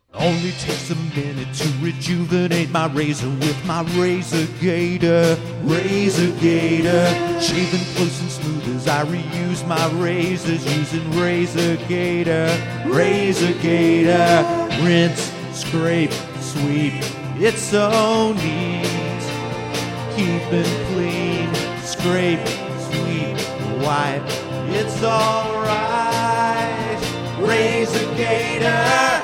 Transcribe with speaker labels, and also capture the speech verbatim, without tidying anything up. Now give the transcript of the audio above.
Speaker 1: Only takes a minute to rejuvenate my razor with my Razor Gator, Razor Gator. Shaving close and smooth as I reuse my razors using Razor Gator, Razor Gator. Rinse, scrape, sweep, it's so neat. Keep it clean, scrape, sweep, wipe, it's alright. Razor Gator.